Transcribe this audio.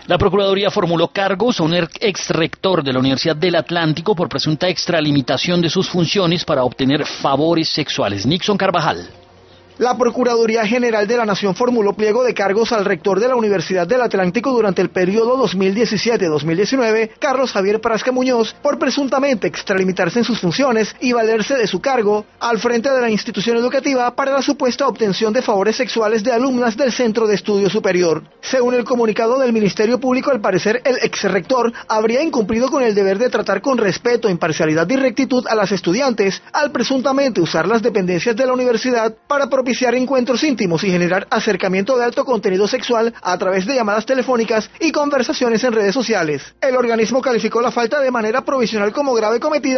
La Procuraduría formuló cargos a un exrector de la Universidad del Atlántico por presunta extralimitación de sus funciones para obtener favores sexuales. Nixon Carvajal. La Procuraduría General de la Nación formuló pliego de cargos al rector de la Universidad del Atlántico durante el periodo 2017-2019, Carlos Javier Prasca Muñoz, por presuntamente extralimitarse en sus funciones y valerse de su cargo al frente de la institución educativa para la supuesta obtención de favores sexuales de alumnas del Centro de Estudio Superior. Según el comunicado del Ministerio Público, al parecer el exrector habría incumplido con el deber de tratar con respeto, imparcialidad y rectitud a las estudiantes al presuntamente usar las dependencias de la universidad para propiciar encuentros íntimos y generar acercamiento de alto contenido sexual a través de llamadas telefónicas y conversaciones en redes sociales. El organismo calificó la falta de manera provisional como grave cometida